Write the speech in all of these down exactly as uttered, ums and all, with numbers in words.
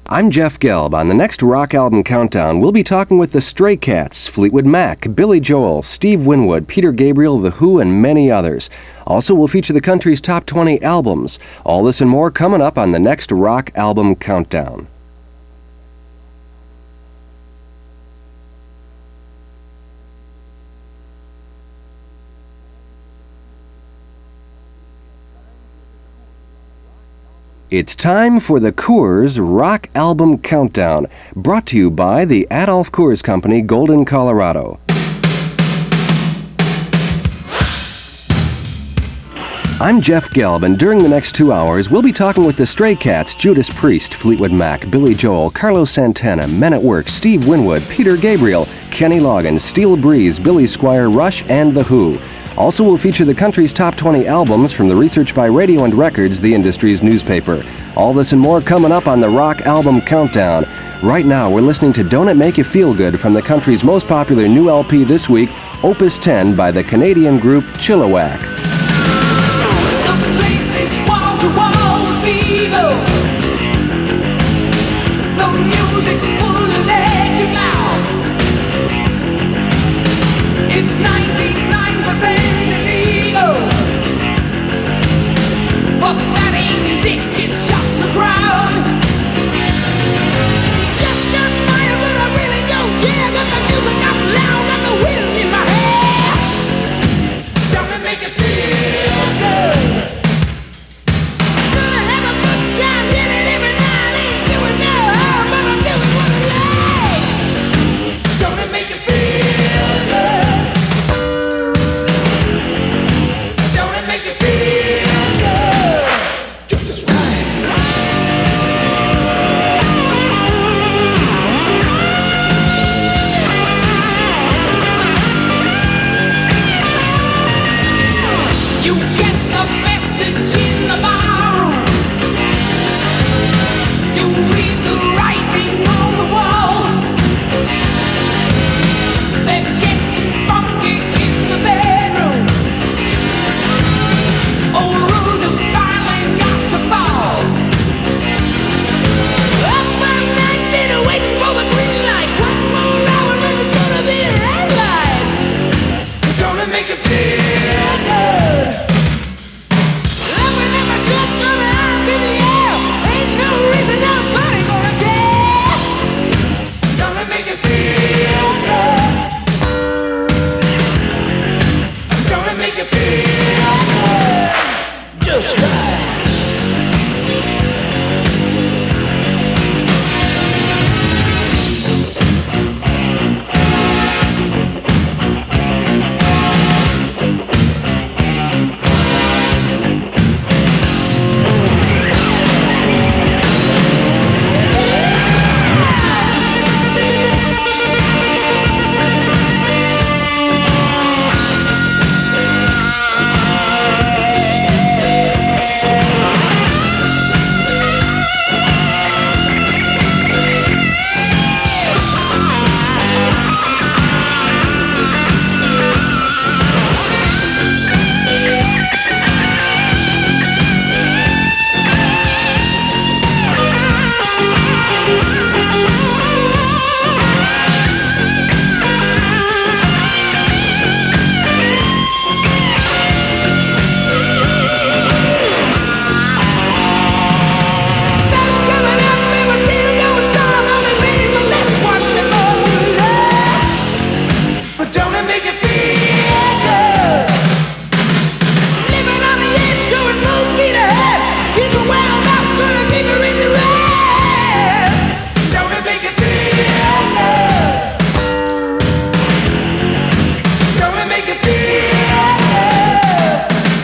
I'm Jeff Gelb. On the next Rock Album Countdown, we'll be talking with the Stray Cats, Fleetwood Mac, Billy Joel, Steve Winwood, Peter Gabriel, The Who, and many others. Also, we'll feature the country's top twenty albums. All this and more coming up on the next Rock Album Countdown. It's time for the Coors Rock Album Countdown, brought to you by the Adolph Coors Company, Golden, Colorado. I'm Jeff Gelb, and during the next two hours, we'll be talking with the Stray Cats, Judas Priest, Fleetwood Mac, Billy Joel, Carlos Santana, Men at Work, Steve Winwood, Peter Gabriel, Kenny Loggins, Steel Breeze, Billy Squier, Rush, and The Who. Also, we'll feature the country's top twenty albums from the Research by Radio and Records, the industry's newspaper. All this and more coming up on the Rock Album Countdown. Right now, we're listening to Don't It Make You Feel Good from the country's most popular new L P this week, Opus ten by the Canadian group Chilliwack. The place is wall to wall with people. The music's full electric loud. It's ninety-nine percent illegal, but that ain't dick, it's just the crowd. Just a minor, but I really don't care. Got the music up loud, got the wind in my hair. Don't it make you feel good? Gonna have a good time, get it every night. Ain't doing no harm, but I'm doing what I like. Don't it make you feel good? Don't it make you feel good? Just right. You get the message in the barroom. You read the writing on the wall. They're getting funky in the bedroom. Old rules have finally got to fall. Up all night, dinner, waiting for the green light. One more hour and it's gonna be a red light. Don't it make you feel good? Loving in my shirt from the arms in the air. Ain't no reason nobody gonna care. Don't it make you feel good? Don't it make you feel good? Just right. Sun's coming up and we're still going strong. Only made for this one and more to love. But don't it make you feel good? Living on the edge, going full speed ahead. Keep it wound up, gonna keep her in the red. Don't it make you feel good? Don't it make you feel good?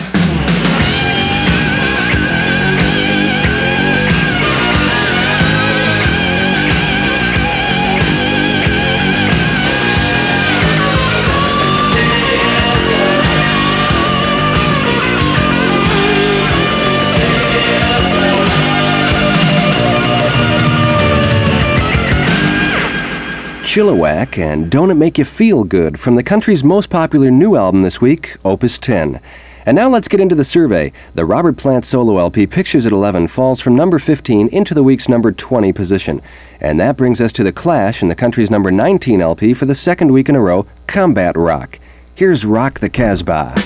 Chilliwack and Don't It Make You Feel Good from the country's most popular new album this week, Opus ten. And now let's get into the survey. The Robert Plant solo L P, Pictures at eleven, falls from number fifteen into the week's number twenty position. And that brings us to The Clash and the country's number nineteen L P for the second week in a row, Combat Rock. Here's Rock the Casbah.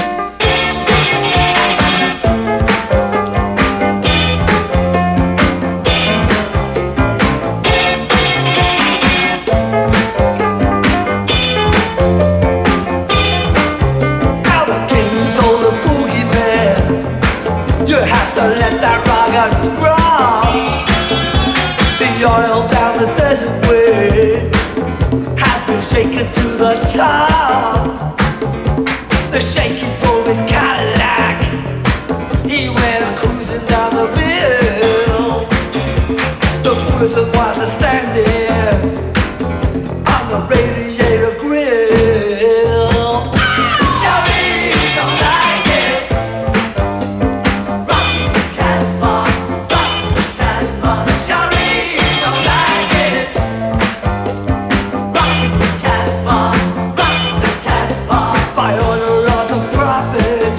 The shaky drove his Cadillac. He went cruising down the bill. The person was standing on the radiator grill. Shawty don't like it. Rock the Casbah, rock the Casbah. Shawty don't like it. Rock the Casbah. By order of the prophet,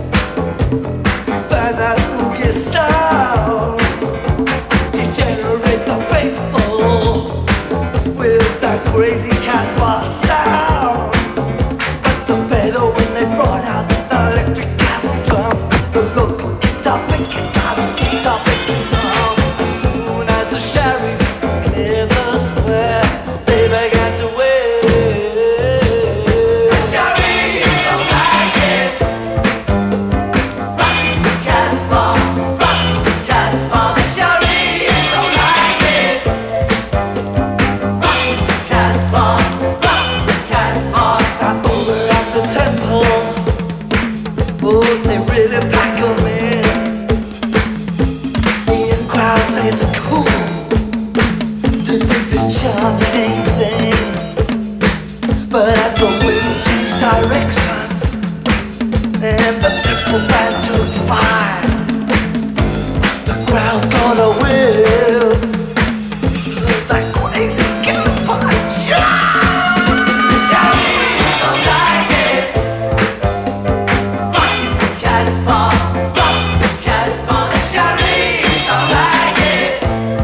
find that boogie sound, degenerate the faithful with that crazy Casbah sound. But the better when they brought out the electric cattle drum, the local guitar picking got his guitar picking drum. As soon as the sheriff cleared the square, they began to wait. But as the wind changed direction and the triple band took fire, the crowd got away with that crazy Casbah. Shawty don't like it. Rock the Casbah, rock the Casbah. Shawty don't like it.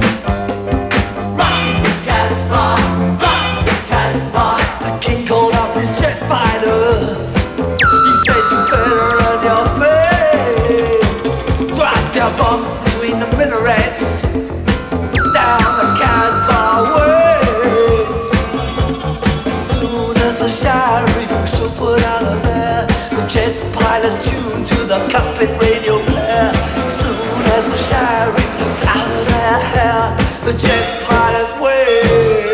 Rock the Casbah, rock the Casbah. King called up his jet fighters. He said you better run your way. Drop your bombs between the minarets down the Casbah way. As soon as the sheriff should put out of there, the jet pilots tuned to the cockpit radio blare. As soon as the sheriff was out of their hair, the jet pilots way.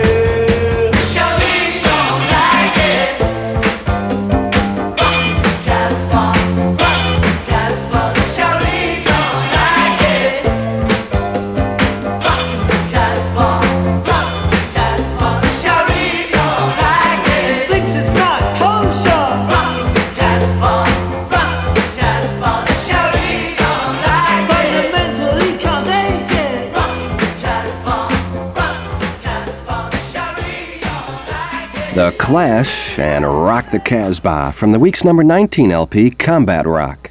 The Clash and Rock the Casbah from the week's number nineteen L P, Combat Rock.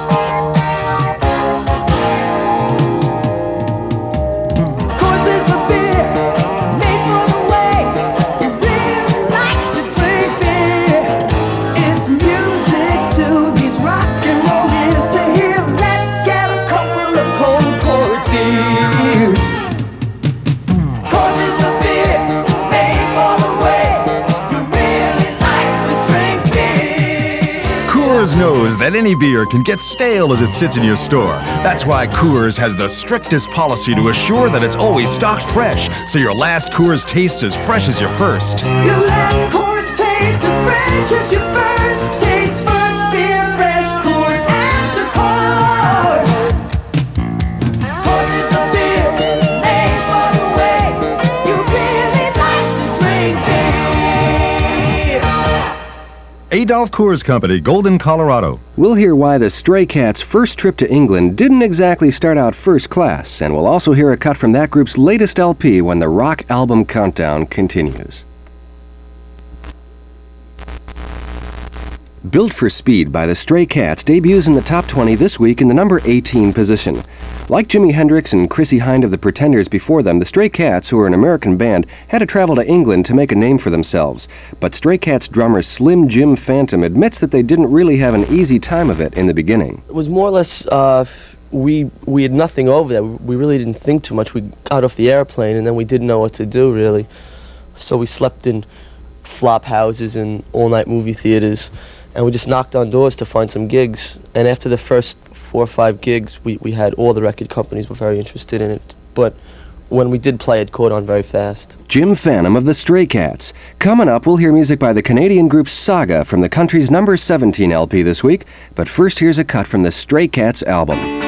Knows that any beer can get stale as it sits in your store. That's why Coors has the strictest policy to assure that it's always stocked fresh, so your last Coors tastes as fresh as your first. Your last Coors tastes as fresh as your first. Taste first, beer fresh, Coors after Coors. Coors is a beer made for the way you really like to drink beer. Adolph Coors Company, Golden, Colorado. We'll hear why the Stray Cats' first trip to England didn't exactly start out first class, and we'll also hear a cut from that group's latest L P when the rock album countdown continues. Built for Speed by the Stray Cats debuts in the top twenty this week in the number eighteen position. Like Jimi Hendrix and Chrissie Hynde of the Pretenders before them, the Stray Cats, who are an American band, had to travel to England to make a name for themselves. But Stray Cats drummer Slim Jim Phantom admits that they didn't really have an easy time of it in the beginning. It was more or less, uh, we we had nothing over there. We really didn't think too much. We got off the airplane and then we didn't know what to do, really. So we slept in flop houses and all-night movie theaters. And we just knocked on doors to find some gigs. And after the first four or five gigs, we, we had all the record companies were very interested in it. But when we did play, it caught on very fast. Jim Phantom of the Stray Cats. Coming up, we'll hear music by the Canadian group Saga from the country's number seventeen L P this week. But first, here's a cut from the Stray Cats album.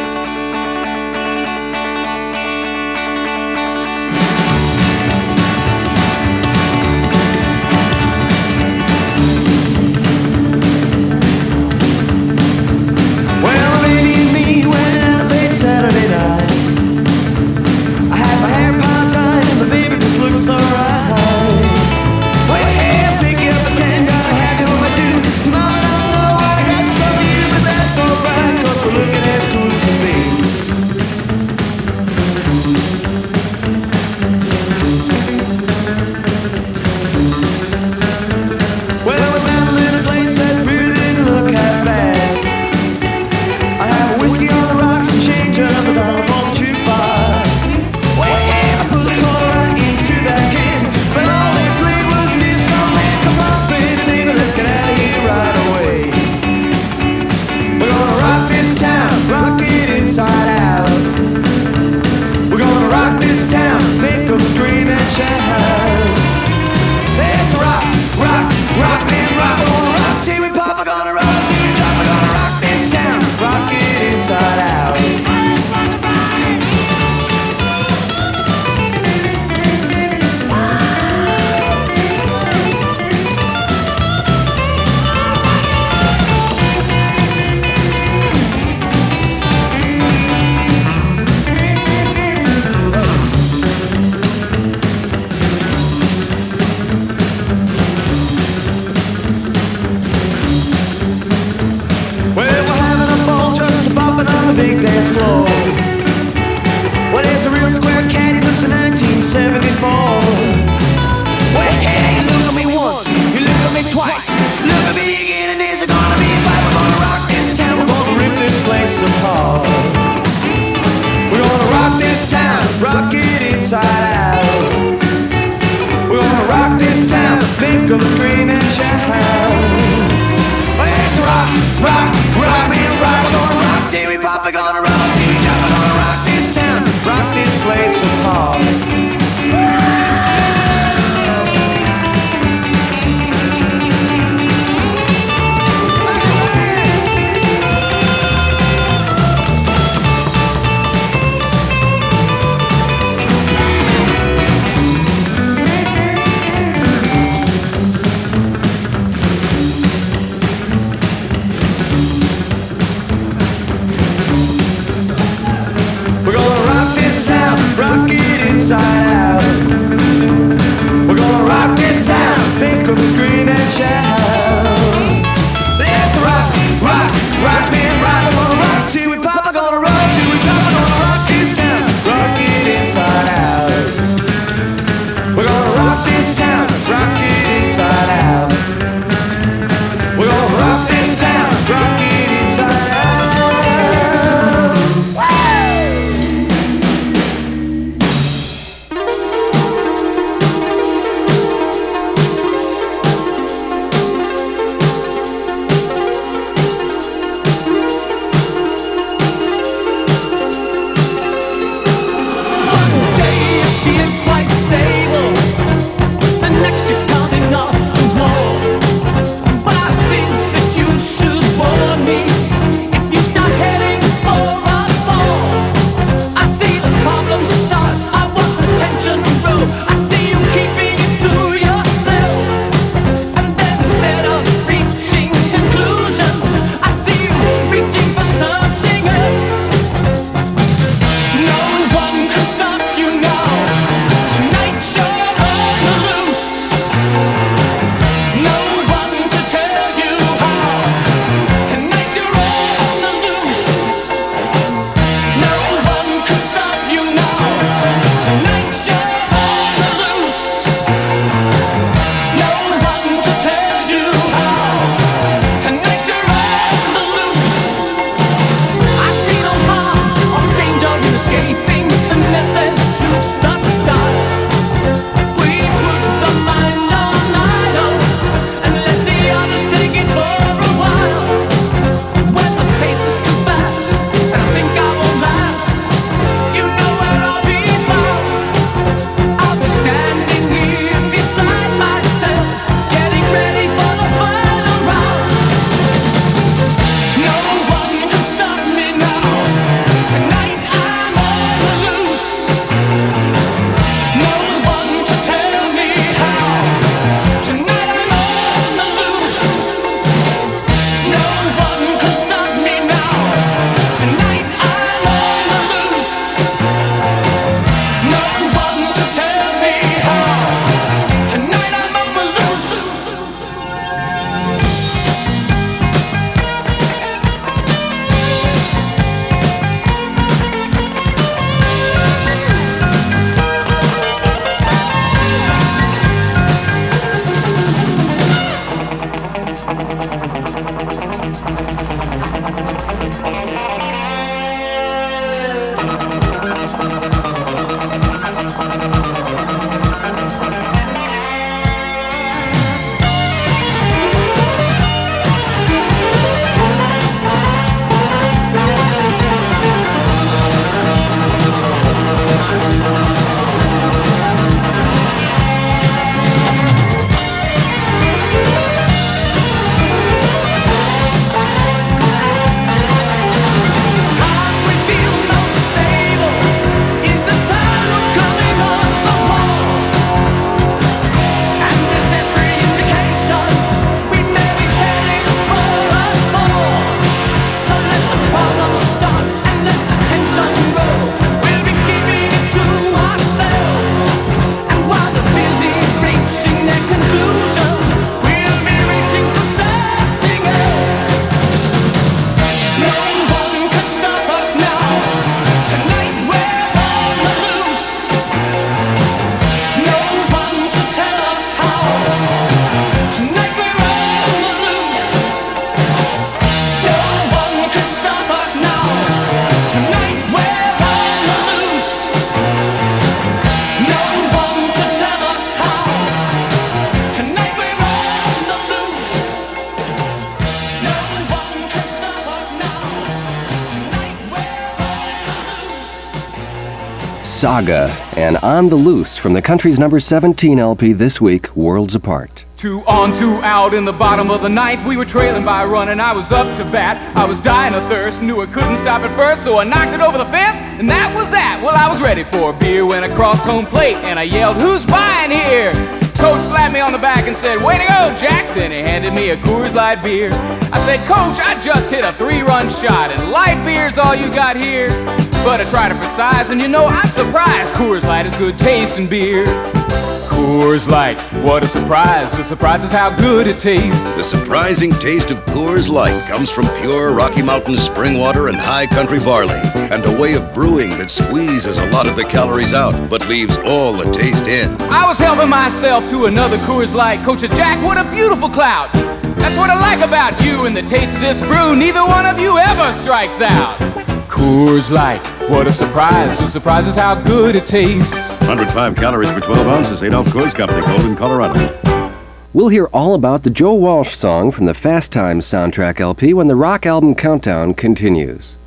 Saga, and On the Loose from the country's number seventeen L P this week, Worlds Apart. Two on, two out in the bottom of the ninth. We were trailing by a run and I was up to bat. I was dying of thirst, knew I couldn't stop at first, so I knocked it over the fence, and that was that. Well, I was ready for a beer when I crossed home plate, and I yelled, "Who's buying here?" Coach slapped me on the back and said, "Way to go, Jack." Then he handed me a Coors Light beer. I said, "Coach, I just hit a three-run shot, and light beer's all you got here." But I tried it for size, and you know, I'm surprised. Coors Light is good tasting beer. Coors Light, what a surprise. The surprise is how good it tastes. The surprising taste of Coors Light comes from pure Rocky Mountain spring water and high country barley, and a way of brewing that squeezes a lot of the calories out, but leaves all the taste in. I was helping myself to another Coors Light. Coach said, "Jack, what a beautiful cloud." That's what I like about you and the taste of this brew. Neither one of you ever strikes out. Coors Light, what a surprise. The surprise is how good it tastes. one hundred five calories per twelve ounces. Adolph Coors Company, Golden, Colorado. We'll hear all about the Joe Walsh song from the Fast Times soundtrack L P when the rock album countdown continues.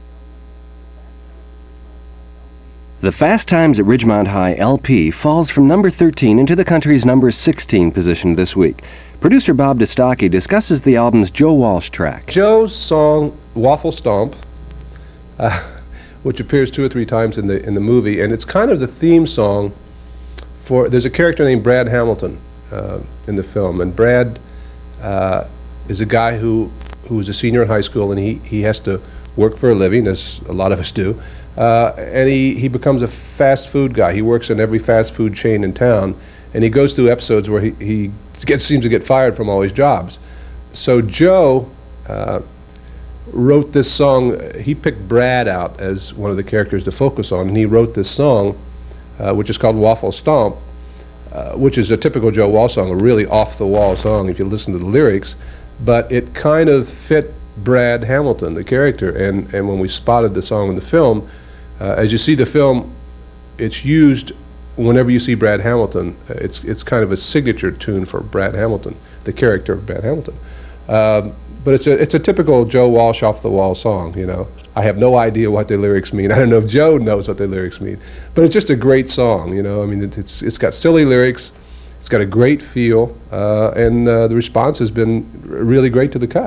The Fast Times at Ridgemont High L P falls from number thirteen into the country's number sixteen position this week. Producer Bob Distocki discusses the album's Joe Walsh track. Joe's song, Waffle Stomp, uh, which appears two or three times in the in the movie, and it's kind of the theme song for, there's a character named Brad Hamilton uh, in the film, and Brad uh, is a guy who who is a senior in high school, and he, he has to work for a living, as a lot of us do, uh, and he, he becomes a fast food guy. He works in every fast food chain in town, and he goes through episodes where he, he gets, seems to get fired from all his jobs. So Joe uh, wrote this song. He picked Brad out as one of the characters to focus on, and he wrote this song, uh, which is called Waffle Stomp, uh, which is a typical Joe Walsh song, a really off-the-wall song if you listen to the lyrics, but it kind of fit Brad Hamilton, the character, and, and when we spotted the song in the film, uh, as you see the film, it's used whenever you see Brad Hamilton. It's, it's kind of a signature tune for Brad Hamilton, the character of Brad Hamilton. Um, But it's a it's a typical Joe Walsh off-the-wall song, you know. I have no idea what the lyrics mean. I don't know if Joe knows what the lyrics mean. But it's just a great song, you know. I mean, it, it's it's got silly lyrics, it's got a great feel, uh, and uh, the response has been really great to the cut.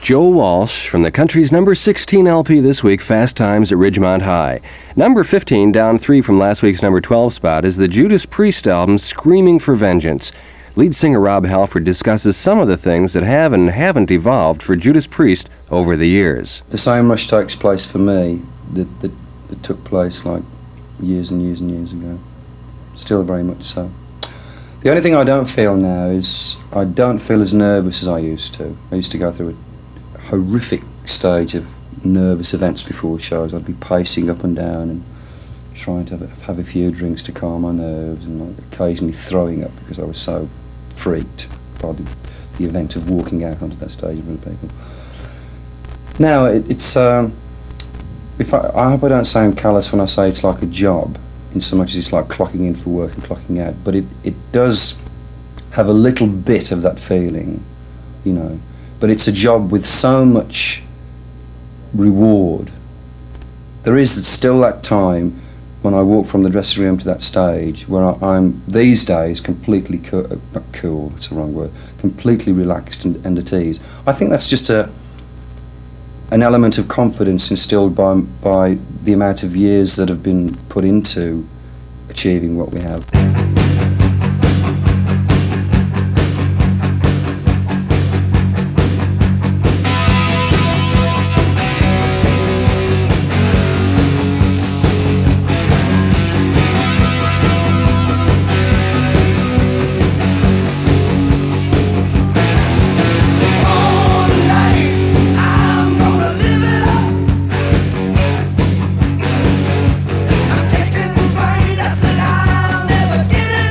Joe Walsh from the country's number sixteen L P this week, Fast Times at Ridgemont High. Number fifteen, down three from last week's number twelve spot, is the Judas Priest album Screaming for Vengeance. Lead singer Rob Halford discusses some of the things that have and haven't evolved for Judas Priest over the years. The same rush takes place for me that, that, that took place like years and years and years ago. Still very much so. The only thing I don't feel now is I don't feel as nervous as I used to. I used to go through a horrific stage of nervous events before shows. I'd be pacing up and down and trying to have a, have a few drinks to calm my nerves, and like occasionally throwing up because I was so freaked by the, the event of walking out onto that stage with people. Now it, it's um, if I, I hope I don't sound callous when I say it's like a job, in so much as it's like clocking in for work and clocking out, but it, it does have a little bit of that feeling, you know, but it's a job with so much reward. There is still that time when I walk from the dressing room to that stage where I, I'm, these days, completely, co- not cool, that's the wrong word, completely relaxed and, and at ease. I think that's just a an element of confidence instilled by, by the amount of years that have been put into achieving what we have. Taking the fight, I said I'll never get it.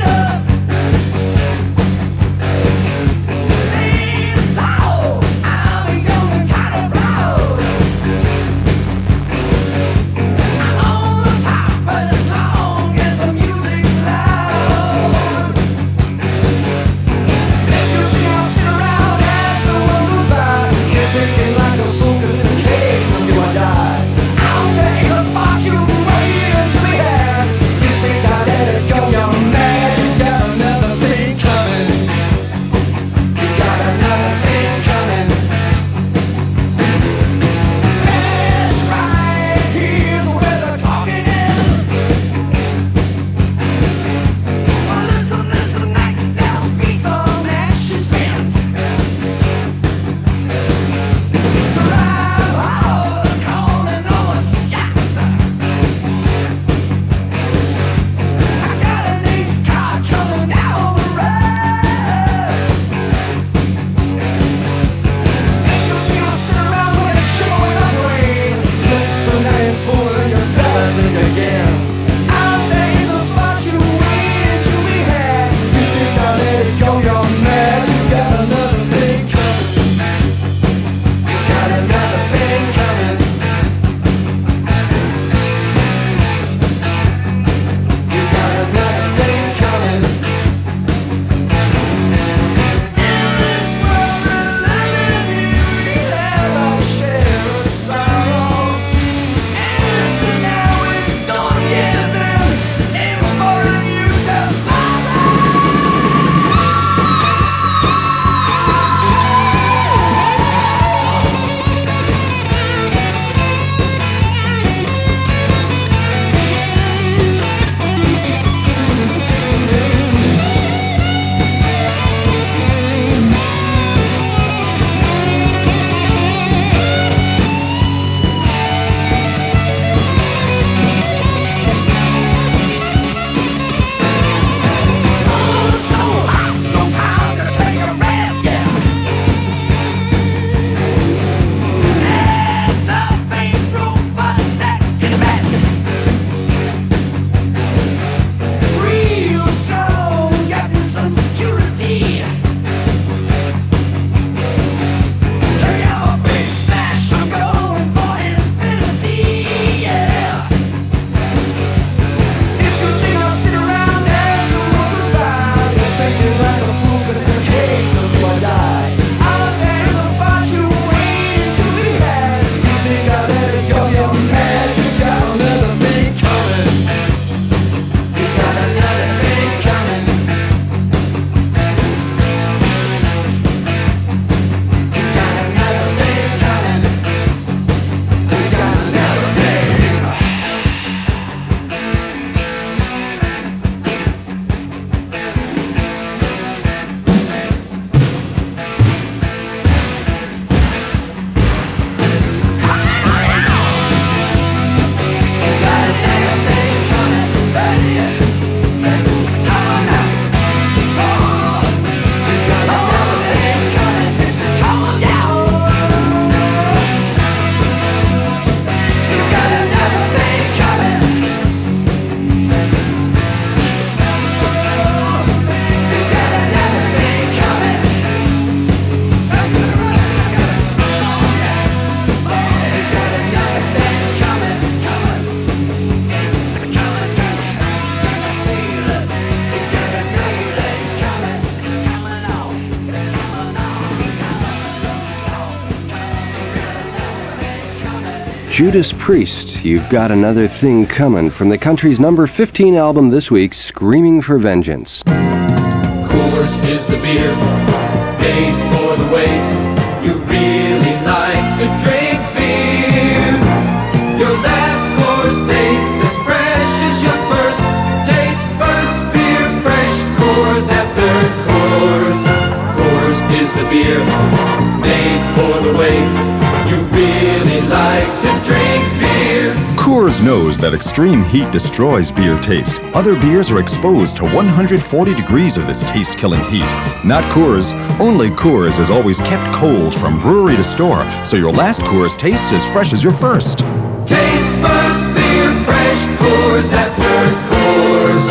Judas Priest, You've Got Another Thing Coming, from the country's number fifteen album this week, Screaming for Vengeance. Coors is the beer made for the way you really like to drink beer. Your last Coors tastes as fresh as your first. Taste first, beer fresh. Coors after Coors. Coors is the beer made for the way you really like to drink beer. Coors knows that extreme heat destroys beer taste. Other beers are exposed to one hundred forty degrees of this taste-killing heat. Not Coors. Only Coors is always kept cold from brewery to store, so your last Coors tastes as fresh as your first. Taste first, beer fresh. Coors after Coors.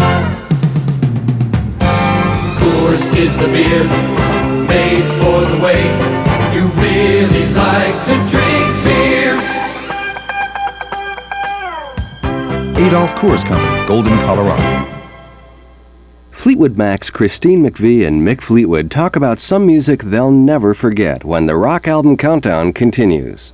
Coors is the beer made for the way you really like to drink beer. Adolph Coors Company, Golden, Colorado. Fleetwood Mac's Christine McVie and Mick Fleetwood talk about some music they'll never forget when the rock album countdown continues.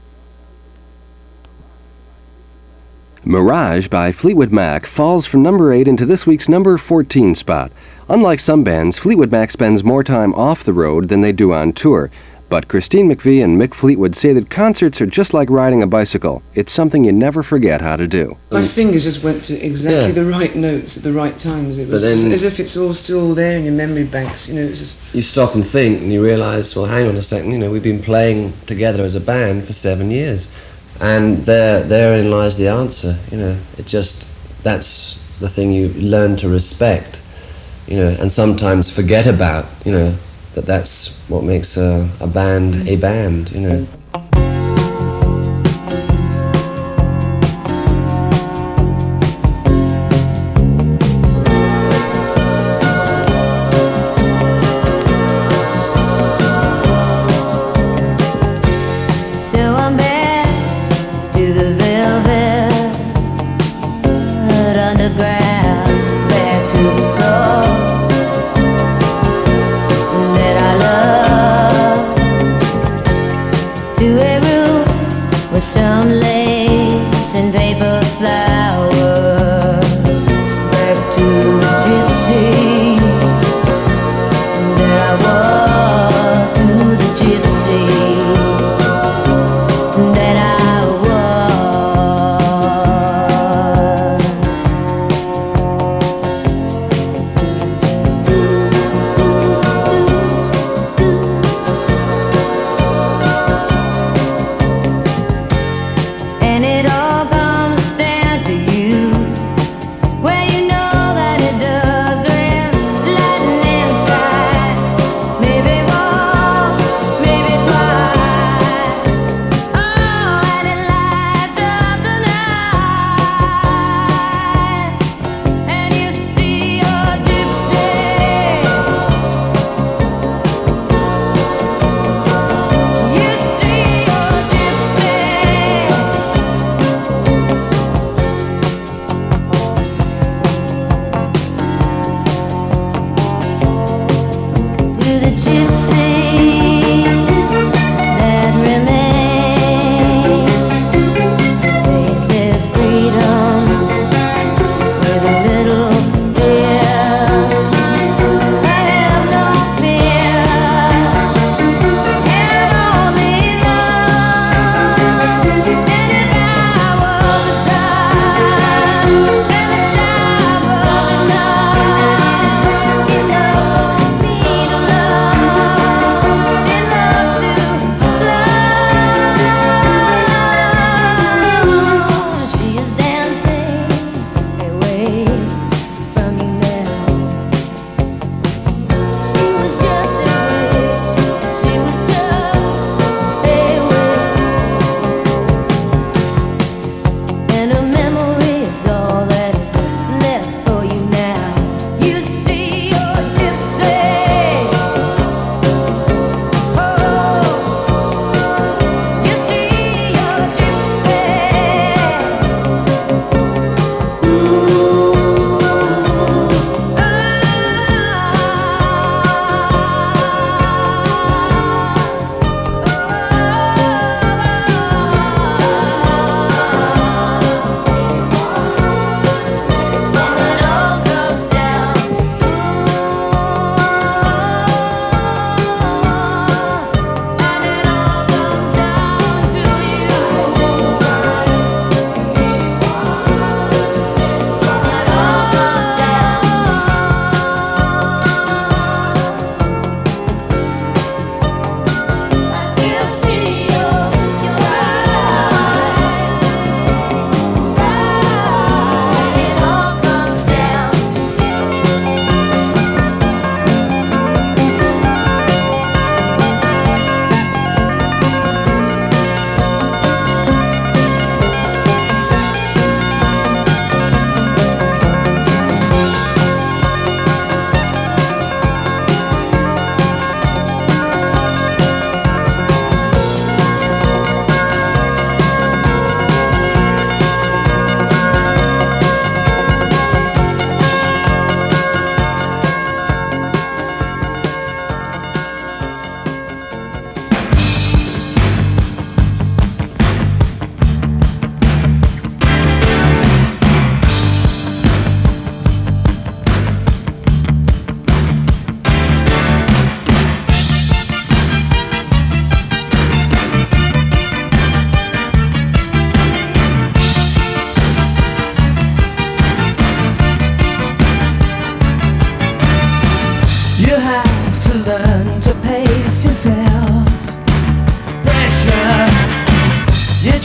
Mirage by Fleetwood Mac falls from number eight into this week's number fourteen spot. Unlike some bands, Fleetwood Mac spends more time off the road than they do on tour. But Christine McVie and Mick Fleetwood say that concerts are just like riding a bicycle. It's something you never forget how to do. My fingers just went to exactly Yeah. the right notes at the right times. It was But then- as if it's all still there in your memory banks. You know, it's just You stop and think, and you realise, well, hang on a second, you know, we've been playing together as a band for seven years. And there, therein lies the answer, you know. It just, that's the thing you learn to respect, you know, and sometimes forget about, you know, that that's what makes a, a band a band, you know. So I'm back to the velvet underground, back to the floor that I love, to a room with some lace and paper flowers, back to the gypsy that I was, to the gypsy that I was. And it all comes down to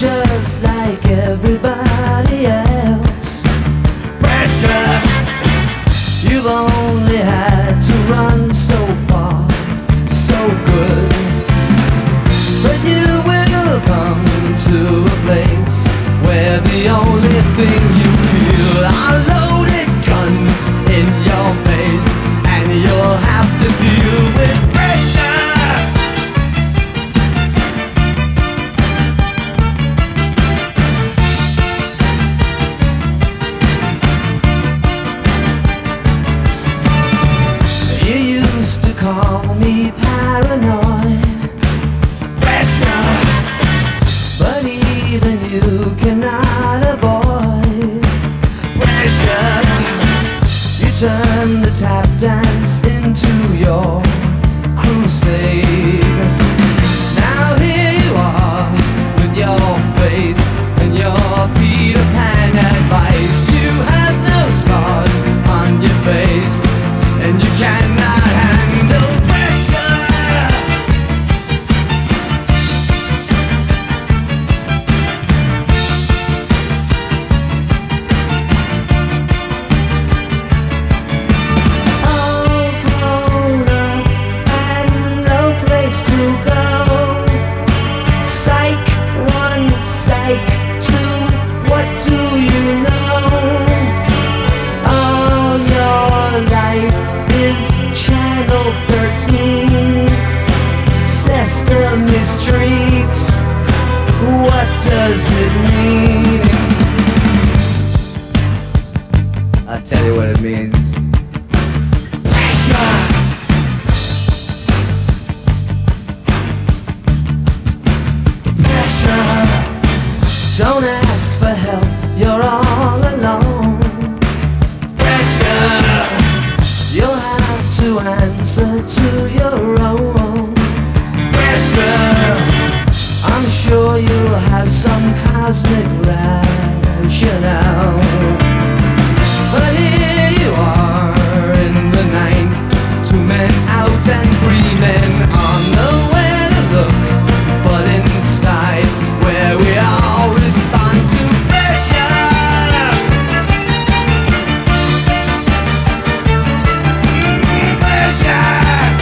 just like everybody else. Pressure, you've only had to run so far, so good. But you will come to a place where the only thing you feel are loaded guns in your face, and you'll have to deal with pressure. You used to call me paranoid. Pressure, but even you cannot avoid pressure. You turn the tap dance into your crusade. Now here you are with your faith and your Peter Pan advice. You have no scars on your face, and you cannot handle pressure. Does it mean? I'll tell you what it means. Pressure. Pressure. Don't ask for help, you're all alone. Pressure. You'll have to answer to your own. Pressure. I'm sure you'll have some cosmic rationale. But here you are in the ninth, two men out and three men on nowhere to look but inside, where we all respond to pressure. Pressure.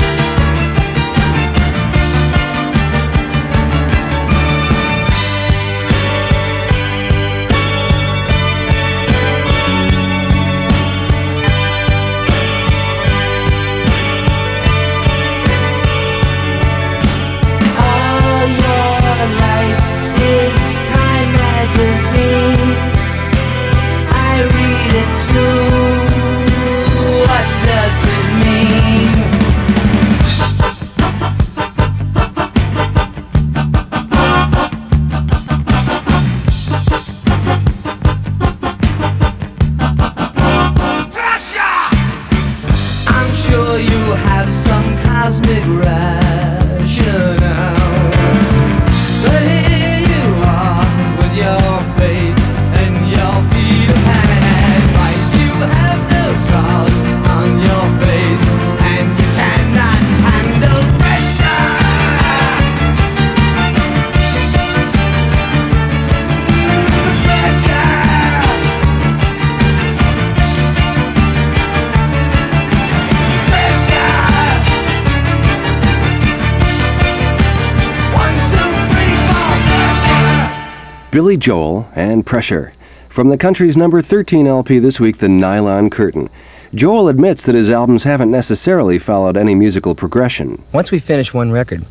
Billy Joel and Pressure. From the country's number thirteen L P this week, The Nylon Curtain. Joel admits that his albums haven't necessarily followed any musical progression. Once we finish one record,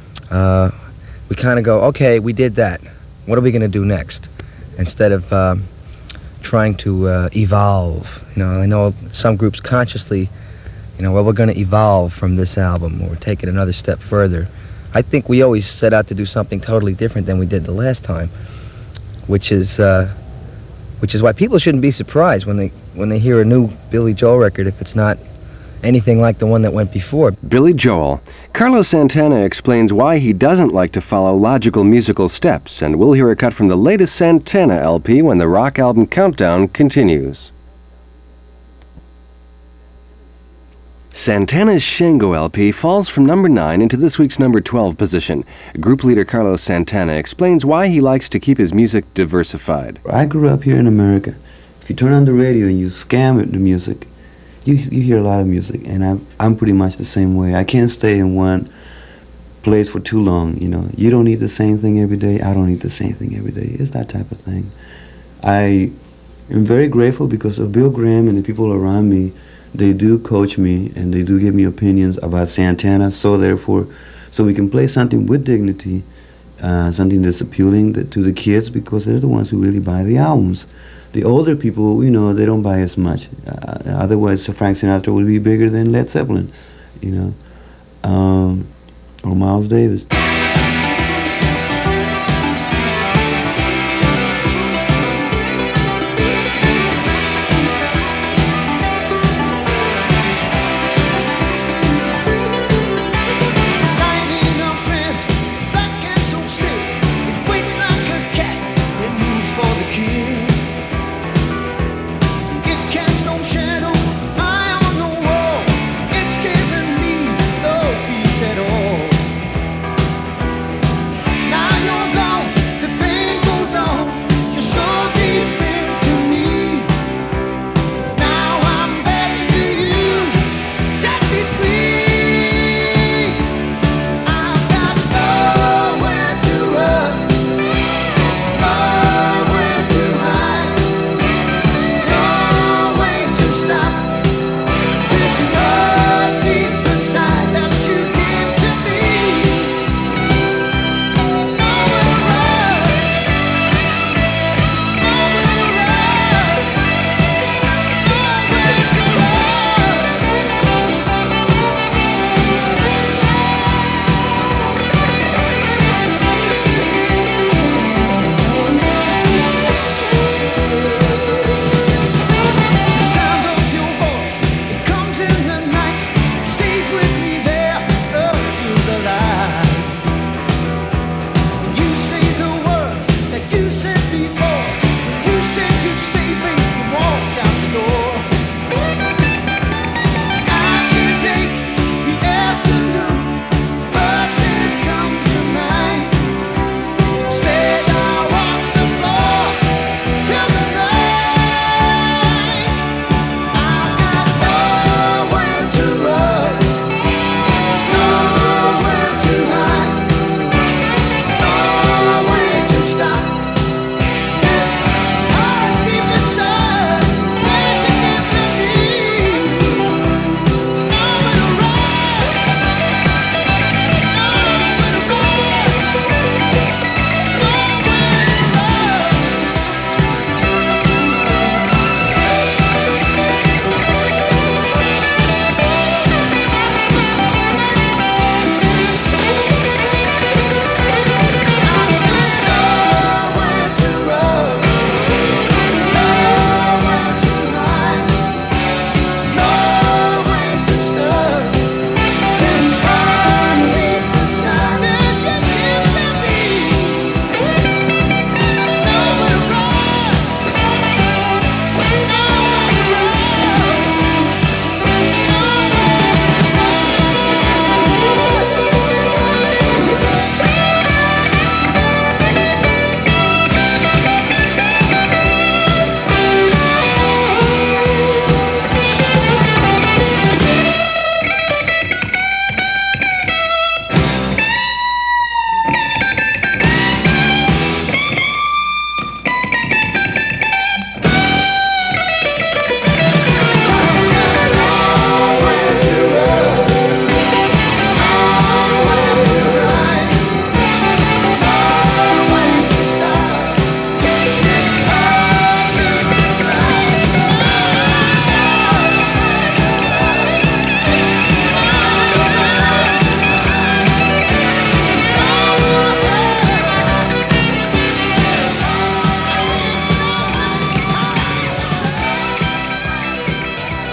uh, we kind of go, okay, we did that. What are we going to do next? Instead of uh, trying to uh, evolve. You know, I know some groups consciously, you know, well, we're going to evolve from this album, or take it another step further. I think we always set out to do something totally different than we did the last time, which is uh, which is why people shouldn't be surprised when they when they hear a new Billy Joel record if it's not anything like the one that went before. Billy Joel. Carlos Santana explains why he doesn't like to follow logical musical steps, and we'll hear a cut from the latest Santana L P when the rock album countdown continues. Santana's Shango L P falls from number nine into this week's number twelve position. Group leader Carlos Santana explains why he likes to keep his music diversified. I grew up here in America. If you turn on the radio and you scam it, the music, you you hear a lot of music, and I'm I'm pretty much the same way. I can't stay in one place for too long. You know, you don't eat the same thing every day. I don't eat the same thing every day. It's that type of thing. I am very grateful because of Bill Graham and the people around me. They do coach me and they do give me opinions about Santana. So therefore, so we can play something with dignity, uh, something that's appealing to the kids because they're the ones who really buy the albums. The older people, you know, they don't buy as much. Uh, otherwise, Frank Sinatra would be bigger than Led Zeppelin, you know, um, or Miles Davis.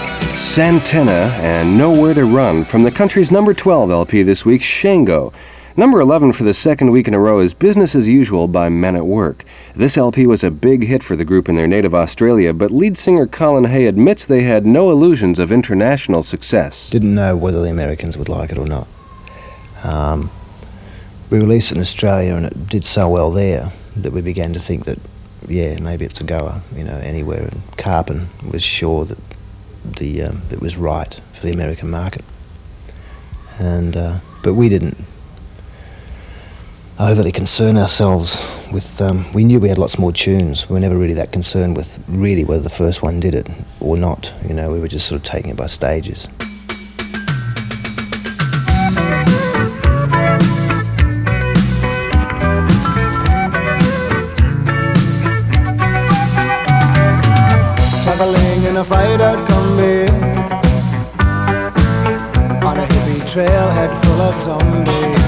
Santana and Nowhere to Run from the country's number twelve L P this week, Shango. Number eleven for the second week in a row is Business as Usual by Men at Work. This L P was a big hit for the group in their native Australia, but lead singer Colin Hay admits they had no illusions of international success. Didn't know whether the Americans would like it or not. Um, we released it in Australia and it did so well there that we began to think that, yeah, maybe it's a goer, you know, anywhere. And Carpen was sure that the um, it was right for the American market. And uh, but we didn't overly concern ourselves with, um, we knew we had lots more tunes. We were never really that concerned with really whether the first one did it or not. You know, we were just sort of taking it by stages. Traveling in a fried-out Kombi on a hippie trailhead full of zombies.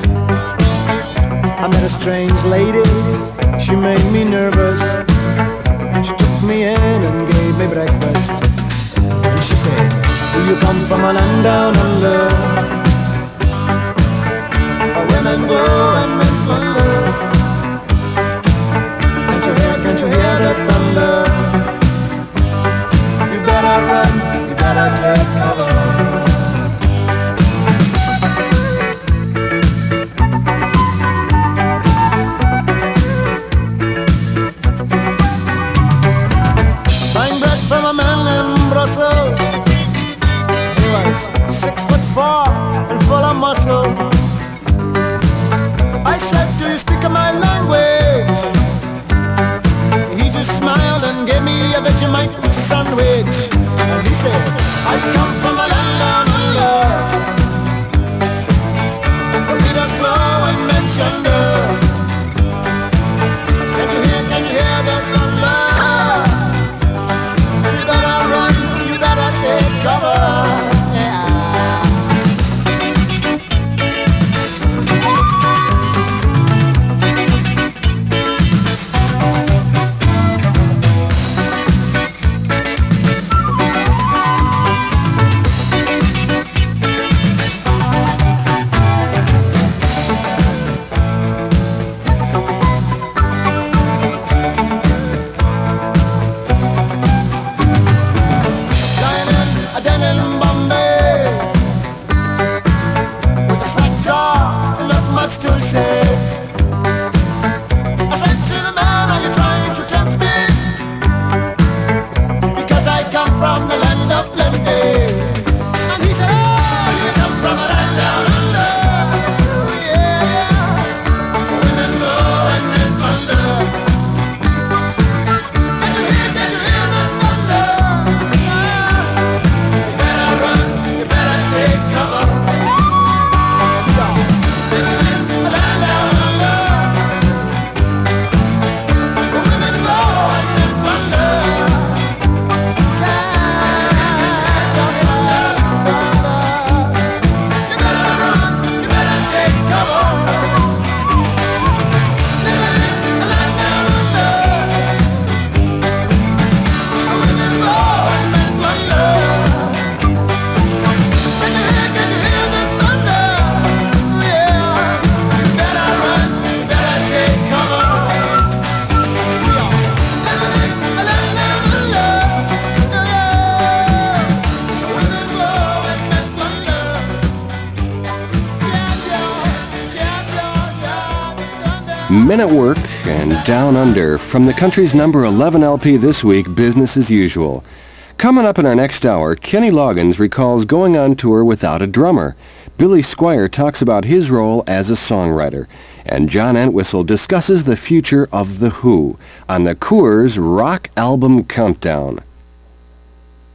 I met a strange lady, she made me nervous. She took me in and gave me breakfast. And she said, do you come from a land down under, where women go and men plunder? Can't you hear, can't you hear the thunder? You better run, you better take cover. Six foot four and full of muscle. I said, do you speak my language? He just smiled and gave me a Vegemite sandwich. And he said, I come from a land down under, where we don't grow and men chunder. Can you hear, can you hear the thunder? You better run, you better take cover. Men at Work and Down Under from the country's number eleven L P this week, Business as Usual. Coming up in our next hour, Kenny Loggins recalls going on tour without a drummer. Billy Squier talks about his role as a songwriter. And John Entwistle discusses the future of The Who on the Coors Rock Album Countdown.